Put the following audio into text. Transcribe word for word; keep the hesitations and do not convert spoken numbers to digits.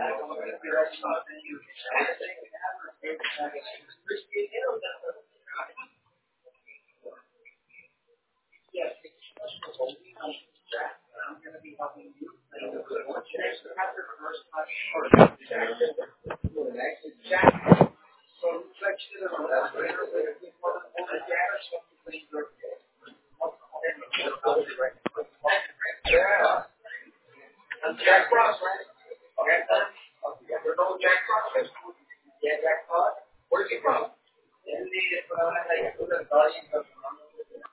Jack Frost, right? Okay. There's no Jack Frost. Yeah, Jack Frost. Where's he from? Él es de Guadalajara,